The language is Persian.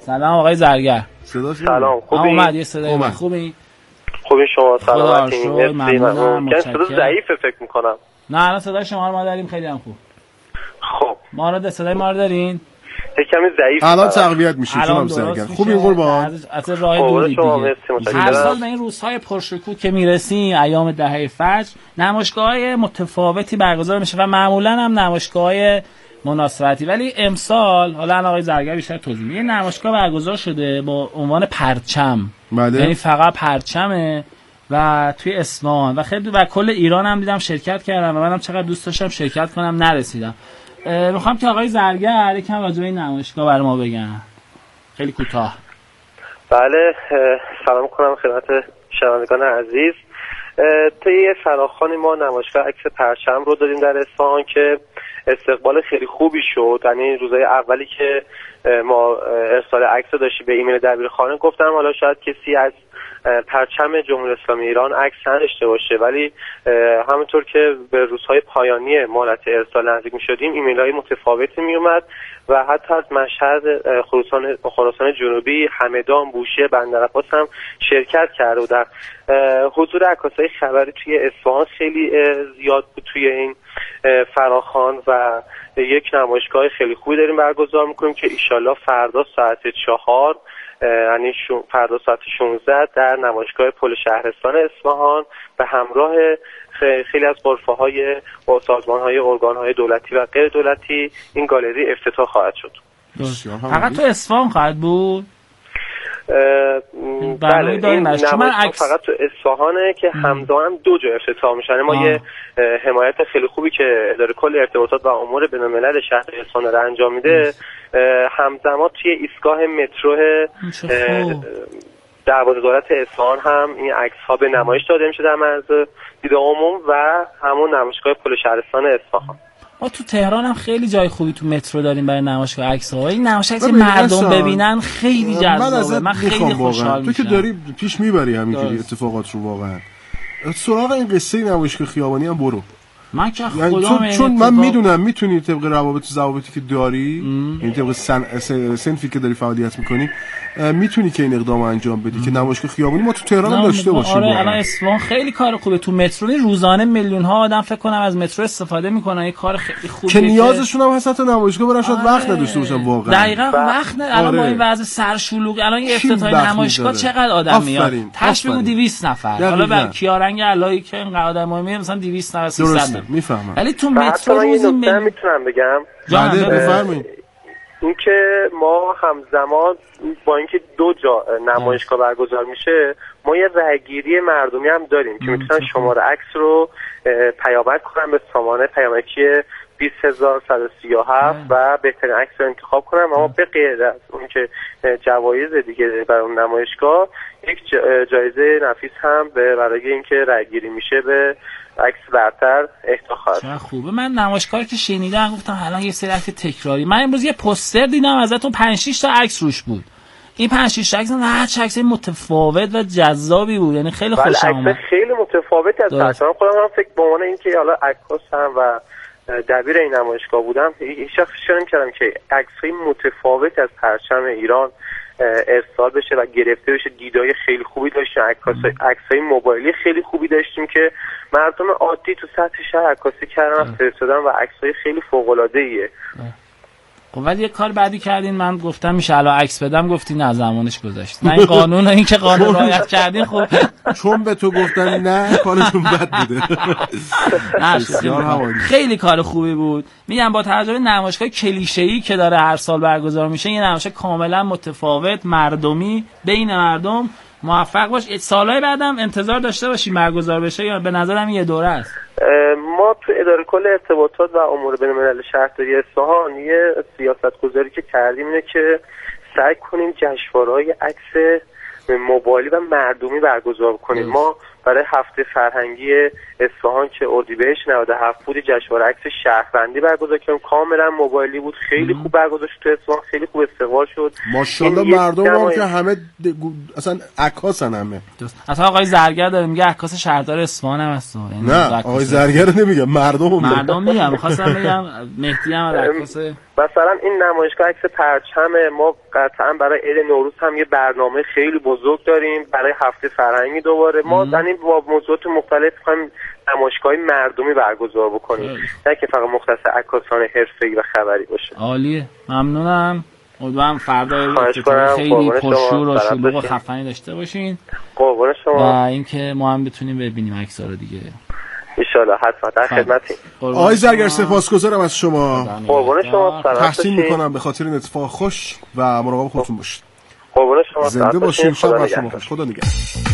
سلام آقای زرگر. سلام، خوبی؟ اومد یه صدای خوبی؟ خوبی شما؟ سلامتی؟ ممنونم. صدا ضعیفه فکر میکنم. نه الان صدای شما رو ما داریم، خیلی هم خوب. خب صدای ما رو دارین؟ یک کمی ضعیف. الان تقویت میشه چون زرگر. خوبی قربان. از راه دوری دیگه. هر سال به این روزهای پرشکوه که میرسیم، ایام دهه فجر، نمایشگاه‌های متفاوتی برگزار میشه و معمولاً هم نمایشگاه‌های مناسبتی. ولی امسال حالا آقای زرگر بیشتر توضیح میده، نمایشگاه برگزار شده با عنوان پرچم. بله. یعنی فقط پرچمه و توی اصفهان و خیلی و کل ایران هم دیدم شرکت کردم و منم چقدر دوست داشتم شرکت کنم نرسیدم. میخوام که آقای زرگر یکم راجع به این نمایشگاه برای ما بگن، خیلی کوتاه. بله، سلام کنم خدمت شنوندگان عزیز. طی فراخوان ما نمایشگاه عکس پرچم رو دادیم در اصفهان که استقبال خیلی خوبی شد. یعنی روزهای اولی که ما ارسال عکس داشتیم به ایمیل دبیرخانه گفتم حالا شاید کسی از پرچم جمهوری اسلامی ایران عکس نداشته باشه، ولی همونطور که به روزهای پایانی مهلت ارسال نزدیک می‌شدیم ایمیل‌های متفاوتی میومد و حتی از مشهد، خراسان جنوبی، همدان، بوشهر، بندرعباس هم شرکت کرده و در حضور عکاسای خبری توی اصفهان خیلی زیاد بود توی این فراخوان و یک نمایشگاه خیلی خوبی داریم برگزار میکنیم که ایشالله فردا ساعت 4 یعنی فردا ساعت 16 در نمایشگاه پل شهرستان اصفهان به همراه خیلی از غرفه‌های و سازمان‌های ارگان‌های دولتی و غیر دولتی این گالری افتتاح خواهد شد. فقط تو اصفهان خواهد بود؟ بله، این نمایشگاه فقط تو اصفهانه که همزمان هم 2 جا افتتاح میشن. ما یه حمایت خیلی خوبی که اداره کل ارتباطات و امور بین‌الملل شهر اصفهان رو انجام میده، همزمان توی ایستگاه مترو دروازه دولت اصفهان هم این عکس‌ها به نمایش داده میشه در معرض دید عموم و همون نمایشگاه پل شهرستان اصفهان. ما تو تهران هم خیلی جای خوبی تو مترو داریم برای نمایشگاه عکس‌ها. این نمایشگاه مردم ببینن خیلی جذابه. من خیلی خوشحال میشم. تو که داری پیش میبری همینجوری اتفاقات رو. واقعا سراغ این قصه نمایشگاه خیابانی هم برو. من که خودم چون من میدونم میتونی طبق ضوابطی که داری، یعنی طبق صنفی که داری فعالیت میکنی، میتونی که این اقدامو انجام بدی که نمایشگاه خیابانی ما تو تهران هم داشته باشیم. آره الان اصفهان خیلی کار خوبه. تو مترو روزانه میلیون ها آدم فکر کنم از مترو استفاده میکنن. یه کار خیلی خوبه که نیازشون هم هست تا نمایشگاه برن، شاید وقت نداشته باشن واقعا. دقیقاً وقت نه. الان با این وضع سرشلوغ الان یه افتتاح نمایشگاه چقدر آدم میاد؟ تاش بگو 200 نفر. حالا با کیارنگ علایی که اینقدر آدمای میاد مثلا 200 نفر 300 نفر. میفهمم. ولی تو مترو روزی میتونم بگم بفرمایید این که ما همزمان با اینکه 2 جا نمایشگاه برگزار میشه، ما یه رأیگیری مردمی هم داریم که میتونن شماره عکس رو پیامک کنن به سامانه پیامکی 20137 و بهترین عکس رو انتخاب کنن. اما به غیر از اون که جوایز دیگه برای اون نمایشگاه، یک جایزه نفیس هم برای اینکه رأیگیری میشه به عکس برتر اهدا خواهد. چه خوبه. من نمایشگاهی که شنیدم گفتم الان یه سری عکس تکراری. من امروز یه پوستر دیدم ازتون 5-6 تا عکس روش بود. این 5-6 تا عکس هر عکس متفاوت و جذابی بود. یعنی خیلی خوشم اومد. خیلی متفاوتی از پرچم. خودم هم فکر به عنوان اینکه حالا عکاسم و دبیر این نمایشگاه بودم، هیچ وقت فکر نمی‌کردم که عکس‌های متفاوتی از پرچم ایران ارسال بشه و گرفته بشه. دیدای خیلی خوبی داشتیم، عکسای موبایلی خیلی خوبی داشتیم که مردم عادی تو سطح شهر عکاسی کردن و فرستادن و عکسای خیلی فوق‌العاده‌ایه. خب ولی یه کار بعدی کردین، من گفتم میشه الان عکس بدم، گفتی نه زمانش گذشت. نه این قانون، این که قانون رعایت کردین. خب چون به تو گفتن نه کارتون بد بوده. خیلی کار خوبی بود. میگم با تجربه نمایشگاه کلیشه‌ای که داره هر سال برگزار میشه، یه نمایش کاملا متفاوت، مردمی، بین مردم، موفق باش. سالهای بعدم انتظار داشته باشیم برگزار بشه یا به نظرم یه دوره است؟ ما تو اداره کل ارتباطات و امور بین‌الملل شهرداری اصفهان یه سیاست‌گذاری که کردیم اینه که سعی کنیم جشنواره‌های عکس موبایلی و مردمی برگزار کنیم. ما برای هفته فرهنگی اصفهان که اردیبهشت 97 بود جشنواره عکس شهروندی برگزار کردیم، کاملا موبایلی بود، خیلی خوب برگزار شد تو اصفهان، خیلی خوب استقبال شد ماشاءالله. مردم هم که همه اصلا عکاسن همه. اصلا آقای زرگر داره میگه عکاس شهردار اصفهان هم هست. نه آقای زرگر نمیگه، مردم میگم. می‌خواستم بگم مهدی هم عکاس. مثلا این نمایشگاه عکس پرچم ما قطعا برای عید نوروز هم یه برنامه خیلی بزرگ داریم، برای هفته فرهنگی دوباره ما داریم با موضوعات مختلف هم نمایشگاهی مردمی برگزار بکنیم، نه که فقط مختص عکاسان حرفه‌ای و خبری باشه. عالیه، ممنونم. امیدوارم فردا خیلی پرشور و شلوغ و خفنی داشته باشین. قربون شما. و اینکه ما هم بتونیم ببینیم عکس‌ها رو دیگه ان شاءالله. حتما در خدمتیم. آقای زرگر سپاسگزارم از شما. قربون شما. تحسین میکنم به خاطر این اتفاق خوش و مراقب خودتون باشید. قربون شما. زنده باشین. شب بر شما خوش. خدا نگهدار.